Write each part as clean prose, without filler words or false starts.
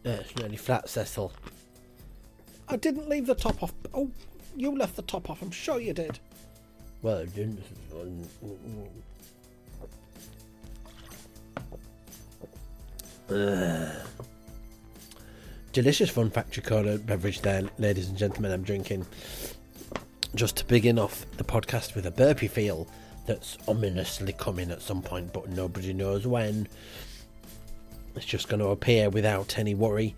It's nearly flat, Cecil. I didn't leave the top off. Oh, you left the top off. I'm sure you did. Well, I didn't. Delicious Fun Factory Cola beverage there, ladies and gentlemen. I'm drinking just to begin off the podcast with a burpee feel that's ominously coming at some point, but nobody knows when. It's just going to appear without any warning.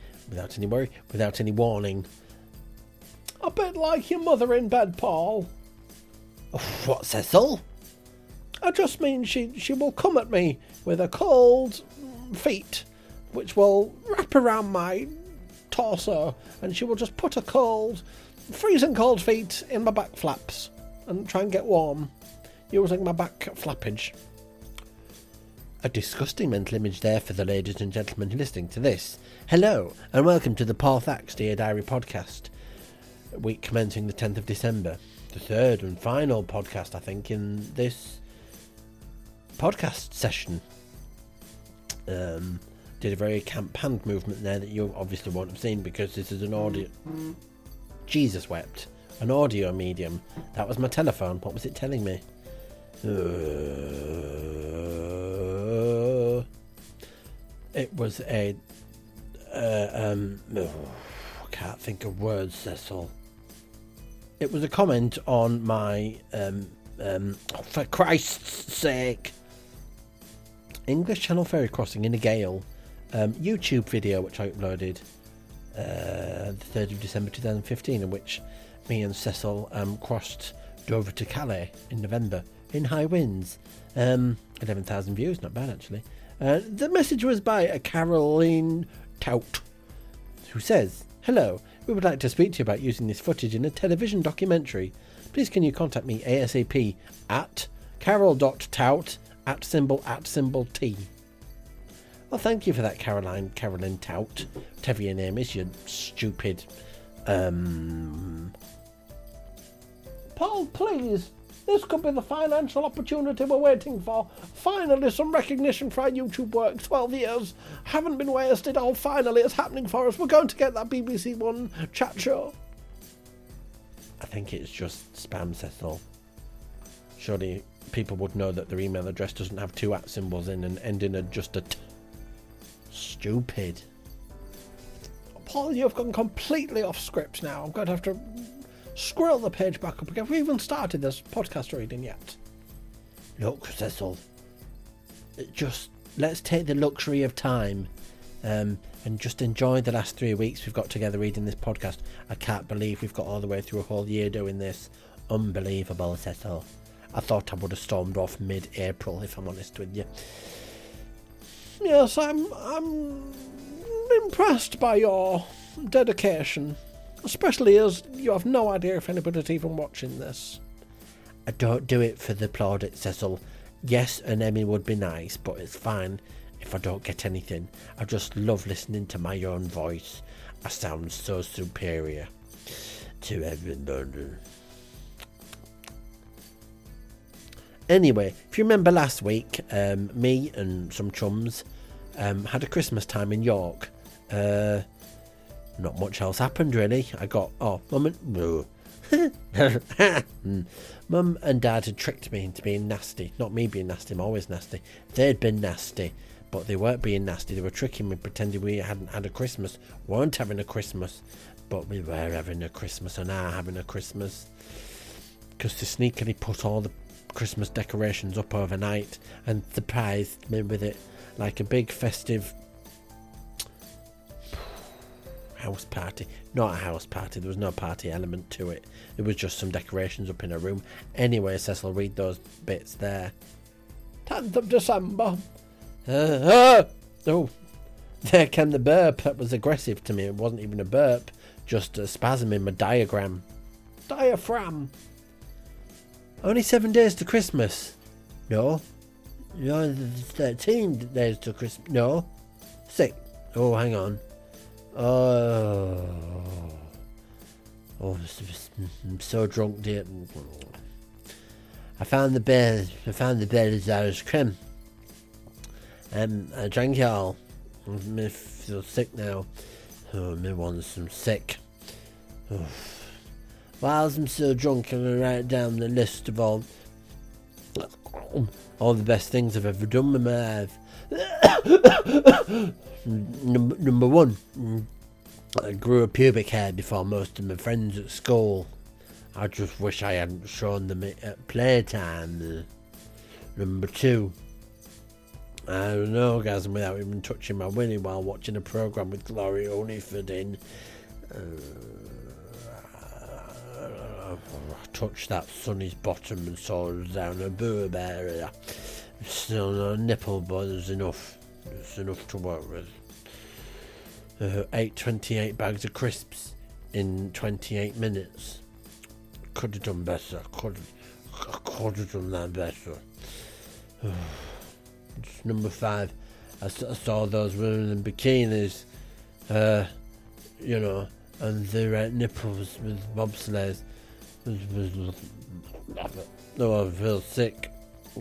A bit like your mother in bed, Paul. Oh, what, Cecil? I just mean she will come at me with her cold feet, which will wrap around my torso, and she will just put her freezing cold feet in my back flaps and try and get warm using my back flappage. A disgusting mental image there for the ladies and gentlemen listening to this. Hello, and welcome to the Paul Thack's Dear Diary podcast, week commencing the 10th of December. The third and final podcast, I think, in this podcast session. Did a very camp hand movement there that you obviously won't have seen because this is an audio... Jesus wept. An audio medium. That was my telephone. What was it telling me? It was a... I can't think of words, Cecil. It was a comment on my... for Christ's sake... English Channel Ferry Crossing in a Gale YouTube video which I uploaded the 3rd of December 2015, in which me and Cecil crossed Dover to Calais in November in high winds. 11,000 views, not bad actually. The message was by a Caroline Tout, who says, "Hello, we would like to speak to you about using this footage in a television documentary. Please can you contact me ASAP at carol.tout @T." Well, thank you for that, Caroline Tout, whatever your name is, you stupid. Paul, please, this could be the financial opportunity we're waiting for. Finally, some recognition for our YouTube work. 12 years haven't been wasted. Oh, finally, it's happening for us. We're going to get that BBC One chat show. I think it's just spam, Cecil. Surely people would know that their email address doesn't have two @ symbols in and end in just a t. Stupid. Paul, you've gone completely off script now. I'm going to have to scroll the page back up again. We haven't started this podcast reading yet. Look, Cecil, just let's take the luxury of time and just enjoy the last 3 weeks we've got together reading this podcast. I can't believe we've got all the way through a whole year doing this. Unbelievable, Cecil. I thought I would have stormed off mid-April, if I'm honest with you. Yes, I'm impressed by your dedication, especially as you have no idea if anybody's even watching this. I don't do it for the plaudits, Cecil. Yes, an Emmy would be nice, but it's fine if I don't get anything. I just love listening to my own voice. I sound so superior to everybody. Anyway, if you remember last week, me and some chums had a Christmas time in York. Not much else happened really. I got Mum and Dad had tricked me into being nasty. Not me being nasty, I'm always nasty. They'd been nasty, but they weren't being nasty. They were tricking me, pretending we hadn't had a Christmas. Weren't having a Christmas, but we were having a Christmas and are having a Christmas. Because they sneakily put all the Christmas decorations up overnight and surprised me with it, like a big festive house party. Not a house party, there was no party element to it. It was just some decorations up in a room. Anyway, Cecil, read those bits there. 10th of December. Oh, there came the burp. That was aggressive to me. It wasn't even a burp, just a spasm in my diaphragm. Only 7 days to Christmas. No, 13 days to Christmas. No, 6. Oh, hang on. I'm so drunk, dear. I found the bed as Irish cream. I drank it all. Me feel sick now. Oh, me wants some sick. Oh. Whilst I'm still drunk, I'm gonna write down the list of all the best things I've ever done with my life. Number 1, I grew a pubic hair before most of my friends at school. I just wish I hadn't shown them it at playtime. Number 2, I had an orgasm without even touching my willy while watching a programme with Gloria Huniford in. I touched that Sonny's bottom and saw it down her boob area. Still no nipple, but there's enough. It's enough to work with. ate 28 bags of crisps in 28 minutes. Could have done better. Could have done that better. Number 5. I saw those women in bikinis, and their nipples with bobsleighs. No, I feel sick.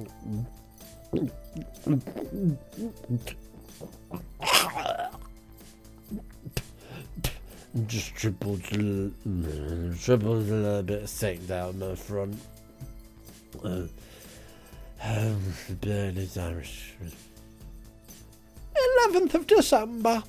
Just dribbled a little bit of sick down my front. Bailey's Irish. 11th of December.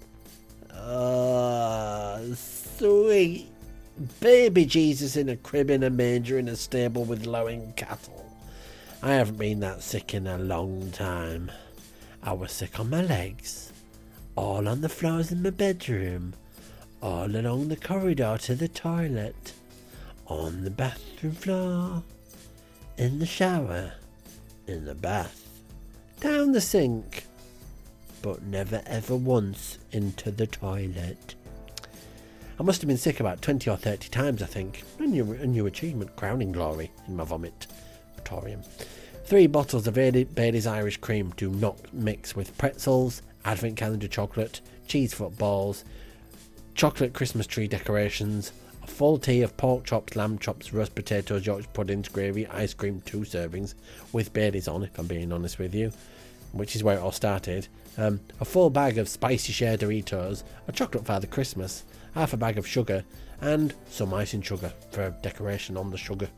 Sweet. Baby Jesus in a crib in a manger in a stable with lowing cattle. I haven't been that sick in a long time. I was sick on my legs, all on the floors in my bedroom, all along the corridor to the toilet, on the bathroom floor, in the shower, in the bath, down the sink, but never ever once into the toilet. I must have been sick about 20 or 30 times, I think. A new achievement, crowning glory in my vomit. Victorium. 3 bottles of Bailey's Irish Cream do not mix with pretzels, advent calendar chocolate, cheese footballs, chocolate Christmas tree decorations, a full tea of pork chops, lamb chops, roast potatoes, Yorkshire puddings, gravy, ice cream, 2 servings, with Bailey's on, if I'm being honest with you, which is where it all started, a full bag of spicy share Doritos, a chocolate Father Christmas, half a bag of sugar, and some icing sugar for decoration on the sugar.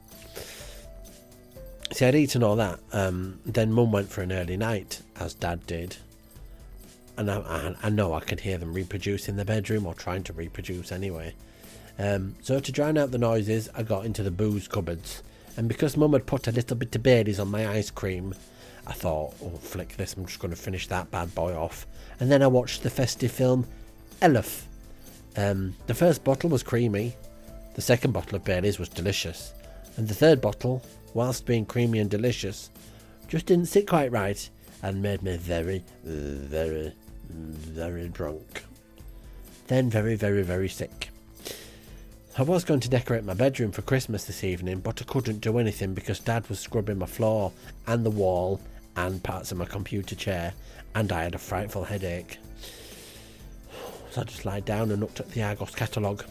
See, I'd eaten all that, then Mum went for an early night, as Dad did, and I know I could hear them reproduce in the bedroom, or trying to reproduce anyway. So to drown out the noises, I got into the booze cupboards, and because Mum had put a little bit of Bailey's on my ice cream, I thought, oh, flick this, I'm just going to finish that bad boy off. And then I watched the festive film Elf. The first bottle was creamy, the second bottle of Bailey's was delicious, and the third bottle, whilst being creamy and delicious, just didn't sit quite right and made me very, very, very drunk. Then very, very, very sick. I was going to decorate my bedroom for Christmas this evening, but I couldn't do anything because Dad was scrubbing my floor and the wall and parts of my computer chair, and I had a frightful headache. So I just lied down and looked at the Argos catalogue.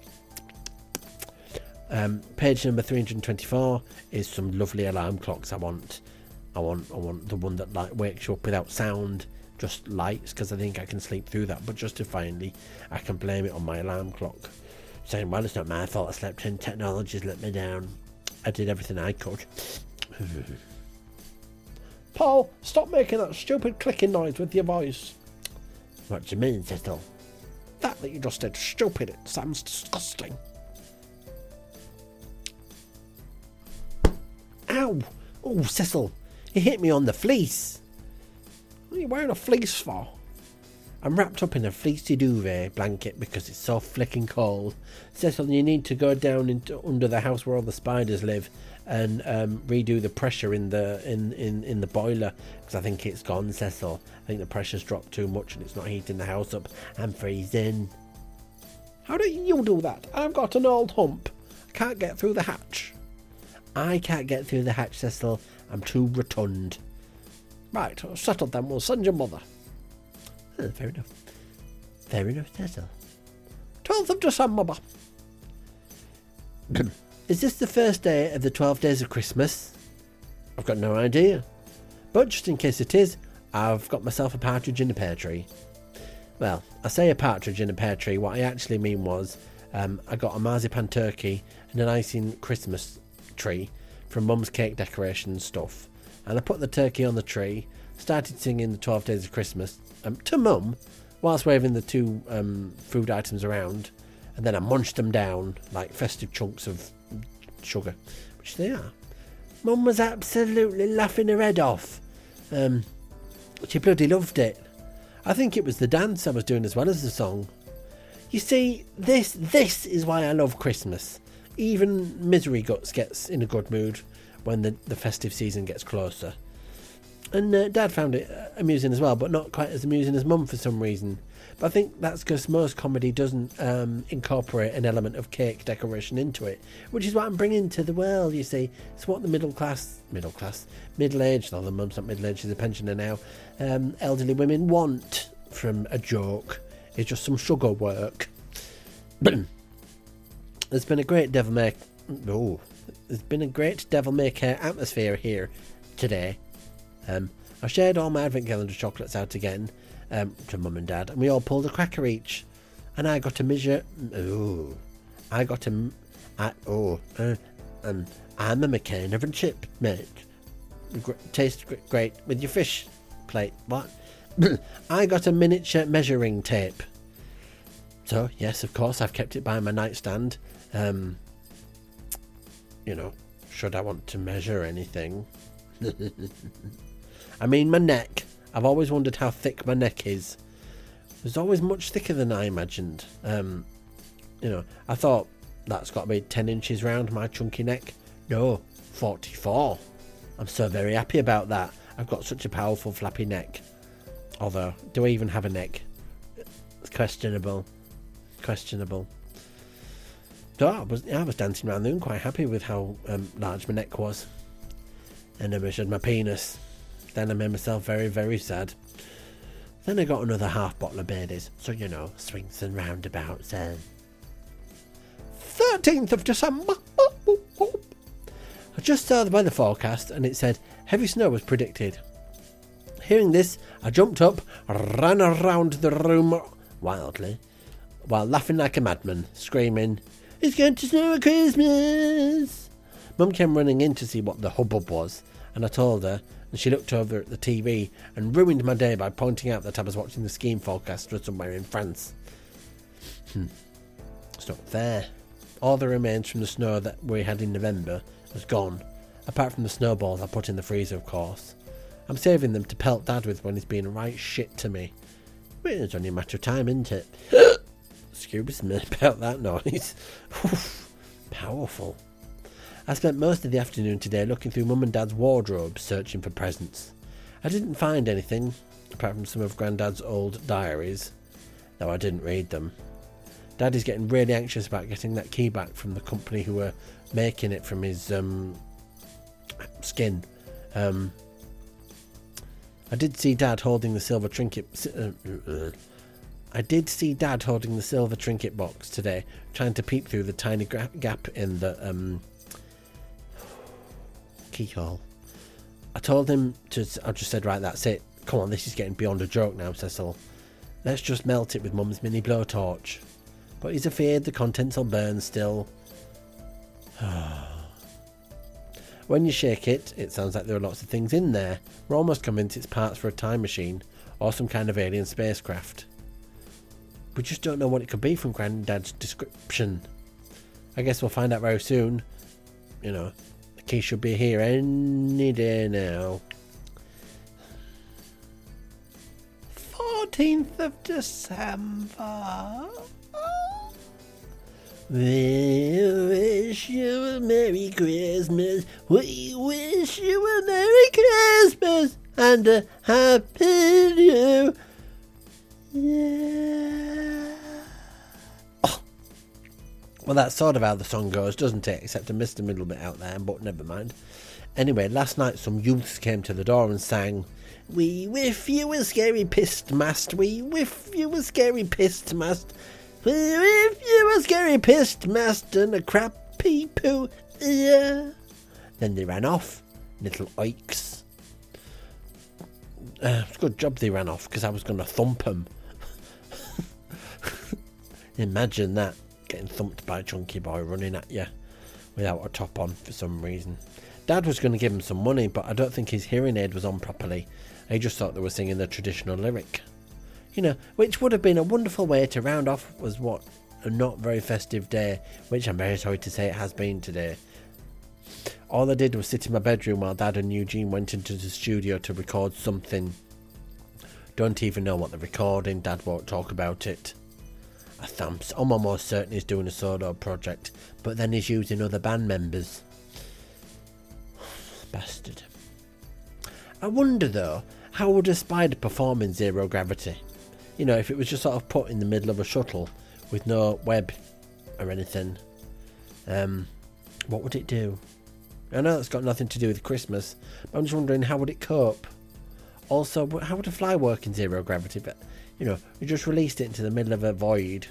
Page number 324 is some lovely alarm clocks I want. I want the one that wakes you up without sound, just lights, because I think I can sleep through that, but justifyingly I can blame it on my alarm clock, saying, well, it's not my fault I slept in, technology's let me down. I did everything I could. Paul, stop making that stupid clicking noise with your voice. What do you mean, Cecil? That you just did, stupid, it sounds disgusting. Ow! Oh, Cecil, he hit me on the fleece. What are you wearing a fleece for? I'm wrapped up in a fleecy duvet blanket because it's so flicking cold. Cecil, you need to go down under the house where all the spiders live and redo the pressure in the boiler, because I think it's gone, Cecil. I think the pressure's dropped too much and it's not heating the house up. I'm freezing. How do you do that? I've got an old hump. I can't get through the hatch. I can't get through the hatch, Cecil. I'm too rotund. Right, settled then. We'll send your mother. Fair enough. Fair enough, Cecil. 12th of December. Is this the first day of the 12 days of Christmas? I've got no idea. But just in case it is, I've got myself a partridge in a pear tree. Well, I say a partridge in a pear tree. What I actually mean was I got a marzipan turkey and an icing Christmas tree from Mum's cake decoration stuff. And I put the turkey on the tree, started singing the 12 Days of Christmas to Mum, whilst waving the two food items around. And then I munched them down like festive chunks of sugar, which they are. Mum was absolutely laughing her head off. She bloody loved it. I think it was the dance I was doing as well as the song. You see, this is why I love Christmas. Even Misery Guts gets in a good mood when the festive season gets closer. And Dad found it amusing as well, but not quite as amusing as Mum for some reason. But I think that's because most comedy doesn't incorporate an element of cake decoration into it, which is what I'm bringing to the world, you see. It's what the middle-aged, although Mum's not middle-aged, she's a pensioner now, elderly women want from a joke. It's just some sugar work. There's been a great devil may care atmosphere here today. I shared all my Advent calendar chocolates out again to Mum and Dad, and we all pulled a cracker each. And I got to measure. I'm a McCain of a chip, mate. Tastes great with your fish plate. What? I got a miniature measuring tape. So yes, of course, I've kept it by my nightstand. Should I want to measure anything? I mean, my neck. I've always wondered how thick my neck is. It was always much thicker than I imagined. I thought that's got to be 10 inches round my chunky neck. No, 44. I'm so very happy about that. I've got such a powerful flappy neck. Although, do I even have a neck? It's questionable. So I was dancing around the room quite happy with how large my neck was. And I measured my penis. Then I made myself very, very sad. Then I got another half bottle of Baileys. So, swings and roundabouts. 13th of December. I just saw the weather forecast and it said heavy snow was predicted. Hearing this, I jumped up, ran around the room wildly, while laughing like a madman, screaming, "It's going to snow at Christmas!" Mum came running in to see what the hubbub was, and I told her, and she looked over at the TV and ruined my day by pointing out that I was watching the skiing forecast for somewhere in France. It's not fair. All the remains from the snow that we had in November was gone, apart from the snowballs I put in the freezer, of course. I'm saving them to pelt Dad with when he's being right shit to me. But it's only a matter of time, isn't it? Excuse me about that noise. Powerful. I spent most of the afternoon today looking through Mum and Dad's wardrobes searching for presents. I didn't find anything, apart from some of Grandad's old diaries, though I didn't read them. Dad is getting really anxious about getting that key back from the company who were making it from his skin. I did see Dad holding the silver trinket. I did see Dad holding the silver trinket box today, trying to peep through the tiny gap in the keyhole. I told him to. I just said, right, that's it. Come on, this is getting beyond a joke now, Cecil. Let's just melt it with Mum's mini blowtorch. But he's afraid the contents will burn still. When you shake it, it sounds like there are lots of things in there. We're almost convinced it's parts for a time machine or some kind of alien spacecraft. We just don't know what it could be from Grandad's description. I guess we'll find out very soon. The key should be here any day now. 14th of December. We wish you a Merry Christmas. We wish you a Merry Christmas and a Happy New Year. Oh. Well, that's sort of how the song goes, doesn't it? Except I missed the middle bit out there, but never mind. Anyway, last night some youths came to the door and sang, "We whiff you a scary pissed mast. We whiff you a scary pissed mast. If you a scary pissed mast and a crappy poo, yeah." Then they ran off, little oiks. It's a good job they ran off, because I was going to thump them. Imagine that, getting thumped by a chunky boy running at you without a top on for some reason. Dad was going to give him some money, but I don't think his hearing aid was on properly. He just thought they were singing the traditional lyric. Which would have been a wonderful way to round off a not very festive day, which I'm very sorry to say it has been today. All I did was sit in my bedroom while Dad and Eugene went into the studio to record something. Don't even know what they're recording, Dad won't talk about it. I'm almost certain he's doing a solo project, but then he's using other band members. Bastard. I wonder though, how would a spider perform in zero gravity? If it was just sort of put in the middle of a shuttle with no web or anything. What would it do? I know that's got nothing to do with Christmas, but I'm just wondering, how would it cope? Also, how would a fly work in zero gravity? But, you just released it into the middle of a void.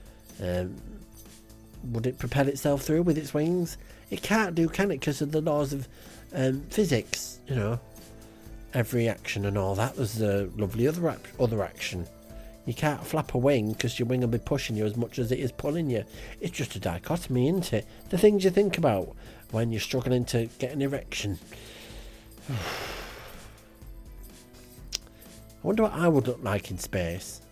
Would it propel itself through with its wings? It can't do, can it? Because of the laws of physics, Every action and all that. There's a lovely other action. You can't flap a wing because your wing will be pushing you as much as it is pulling you. It's just a dichotomy, isn't it? The things you think about when you're struggling to get an erection. I wonder what I would look like in space.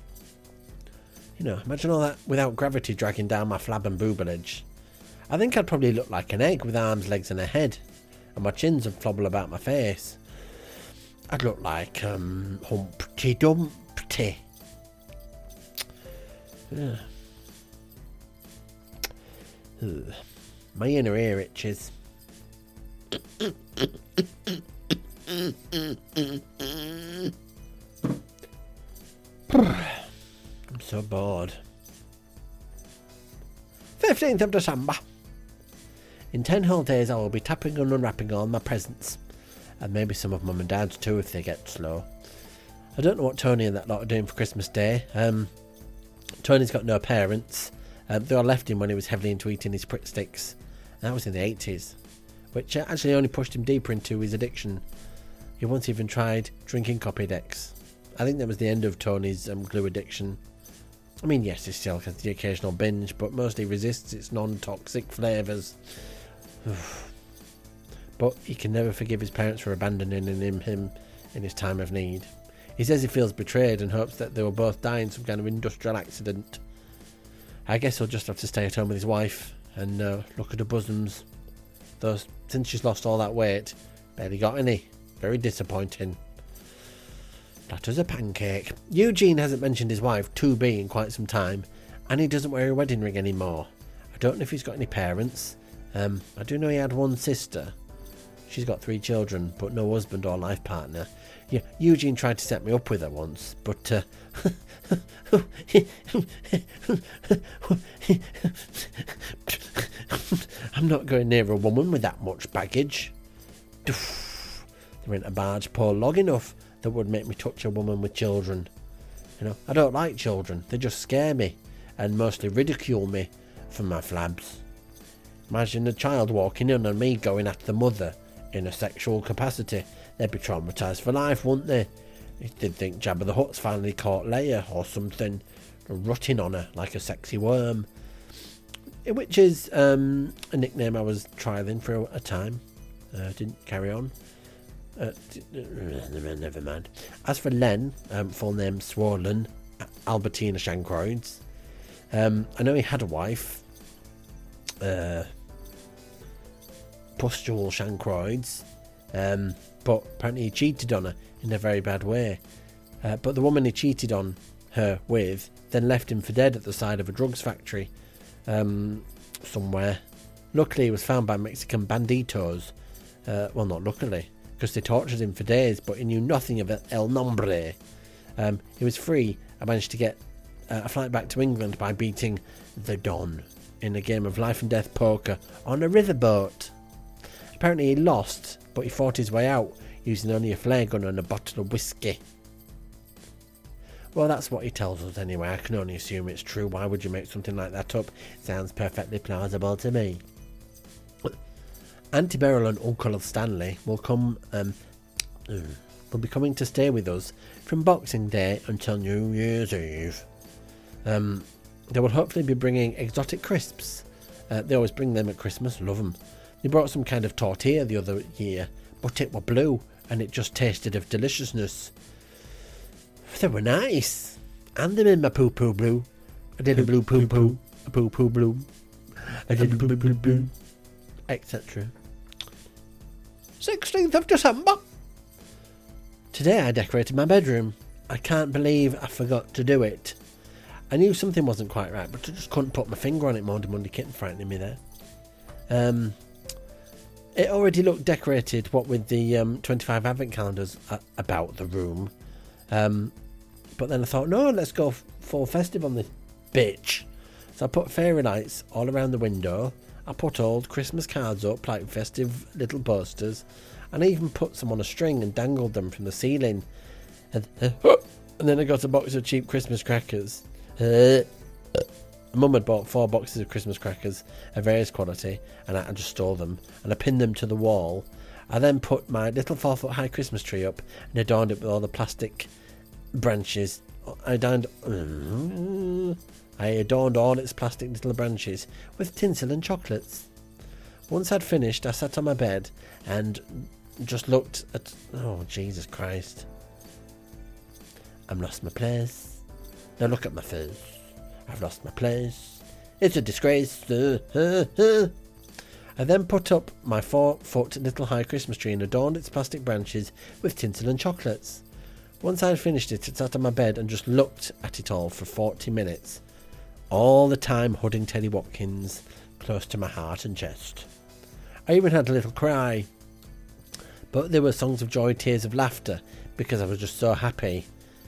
Imagine all that without gravity dragging down my flab and boobage. I think I'd probably look like an egg with arms, legs and a head. And my chins would flobble about my face. I'd look like Humpty Dumpty. Yeah. My inner ear itches. I'm so bored. 15th of December. In 10 whole days I will be tapping and unwrapping all my presents. And maybe some of Mum and Dad's too if they get slow. I don't know what Tony and that lot are doing for Christmas Day. Tony's got no parents. They all left him when he was heavily into eating his Pritt sticks. That was in the 80s. Which actually only pushed him deeper into his addiction. He once even tried drinking Copydex. I think that was the end of Tony's glue addiction. I mean, yes, he still has the occasional binge, but mostly resists its non-toxic flavours. But he can never forgive his parents for abandoning him in his time of need. He says he feels betrayed and hopes that they will both die in some kind of industrial accident. I guess he'll just have to stay at home with his wife and look at her bosoms. Though since she's lost all that weight, barely got any. Very disappointing. Flat as a pancake. Eugene hasn't mentioned his wife, 2B, in quite some time, and he doesn't wear a wedding ring anymore. I don't know if he's got any parents. I do know he had one sister. She's got 3 children, but no husband or life partner. Yeah, Eugene tried to set me up with her once, but I'm not going near a woman with that much baggage. There ain't a barge pole long enough that would make me touch a woman with children. I don't like children. They just scare me and mostly ridicule me for my flabs. Imagine a child walking in on me going at the mother in a sexual capacity. They'd be traumatised for life, wouldn't they? They'd think Jabba the Hutt's finally caught Leia or something, rutting on her like a sexy worm. Which is a nickname I was trialling for a time. Didn't carry on. Never mind. As for Len, full name Swollen Albertina Shankroids, I know he had a wife, Pustule Shankroids, but apparently he cheated on her in a very bad way. But the woman he cheated on her with then left him for dead at the side of a drugs factory somewhere. Luckily he was found by Mexican banditos. Well, not luckily, because they tortured him for days, but he knew nothing of El Nombre. He was free. I managed to get a flight back to England by beating the Don in a game of life and death poker on a riverboat. Apparently he lost, but he fought his way out using only a flare gun and a bottle of whiskey. Well, that's what he tells us anyway. I can only assume it's true. Why would you make something like that up? It sounds perfectly plausible to me. Auntie Beryl and Uncle Stanley will be coming to stay with us from Boxing Day until New Year's Eve. they will hopefully be bringing exotic crisps. They always bring them at Christmas, love them. They brought some kind of tortilla the other year, but it were blue, and it just tasted of deliciousness. They were nice. And them in my poo-poo blue. I did a blue poo-poo, a poo-poo blue. I did a blue poo-poo, etc. 16th of December. Today I decorated my bedroom. I can't believe I forgot to do it. I knew something wasn't quite right, but I just couldn't put my finger on it. Monday Kitten frightening me there. It already looked decorated, what with the 25 advent calendars about the room. But then I thought, no, let's go full festive on this bitch. So I put fairy lights all around the window. I put old Christmas cards up, like festive little posters. And I even put some on a string and dangled them from the ceiling. And then I got a box of cheap Christmas crackers. Mum had bought 4 boxes of Christmas crackers of various quality, and I just stole them, and I pinned them to the wall. I then put my little 4-foot high Christmas tree up and adorned it with all the plastic branches. I adorned all its plastic little branches with tinsel and chocolates. Once I'd finished, I sat on my bed and just looked at... Oh, Jesus Christ. I've lost my place. Now look at my face. I've lost my place. It's a disgrace. I then put up my 4-foot little high Christmas tree and adorned its plastic branches with tinsel and chocolates. Once I had finished it, I sat on my bed and just looked at it all for 40 minutes. All the time holding Teddy Watkins close to my heart and chest. I even had a little cry. But there were songs of joy, tears of laughter, because I was just so happy.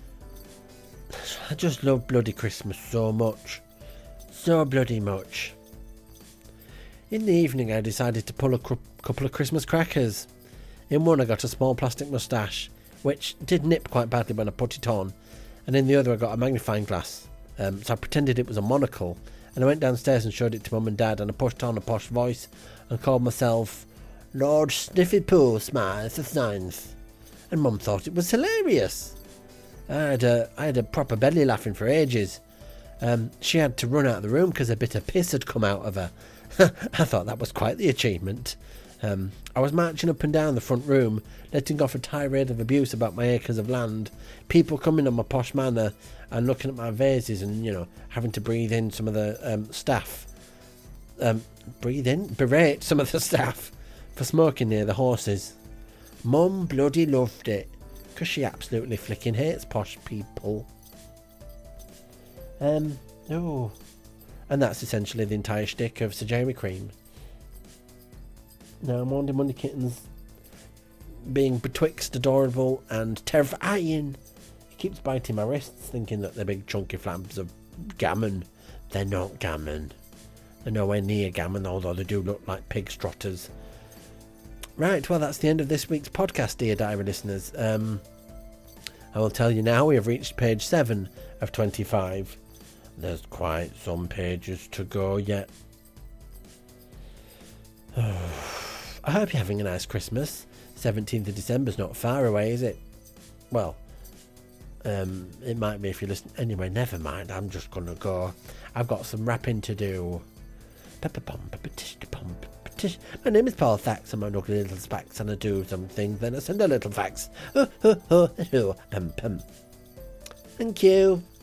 I just love bloody Christmas so much. So bloody much. In the evening I decided to pull a couple of Christmas crackers. In one I got a small plastic moustache, which did nip quite badly when I put it on, and in the other I got a magnifying glass. So I pretended it was a monocle, and I went downstairs and showed it to Mum and Dad, and I pushed on a posh voice and called myself Lord Sniffy Poo Smythe the 9th, and Mum thought it was hilarious. I had a proper belly laughing for ages. She had to run out of the room because a bit of piss had come out of her. I thought that was quite the achievement. I was marching up and down the front room, letting off a tirade of abuse about my acres of land, people coming on my posh manor and looking at my vases and, having to breathe in some of the staff. Berate some of the staff for smoking near the horses. Mum bloody loved it, because she absolutely flicking hates posh people. And that's essentially the entire shtick of Sir Jeremy Cream. Now, Monday Kitten's being betwixt adorable and terrifying. He keeps biting my wrists, thinking that they're big chunky flabs of gammon. They're not gammon. They're nowhere near gammon, although they do look like pig strotters. Right, well, that's the end of this week's podcast, dear diary listeners. I will tell you now, we have reached page 7 of 25. There's quite some pages to go yet. I hope you're having a nice Christmas. 17th of December's not far away, is it? Well, it might be if you listen. Anyway, never mind. I'm just going to go. I've got some rapping to do. My name is Paul Thax, and I'm looking at little facts, and I do something, then I send a little fax. Thank you.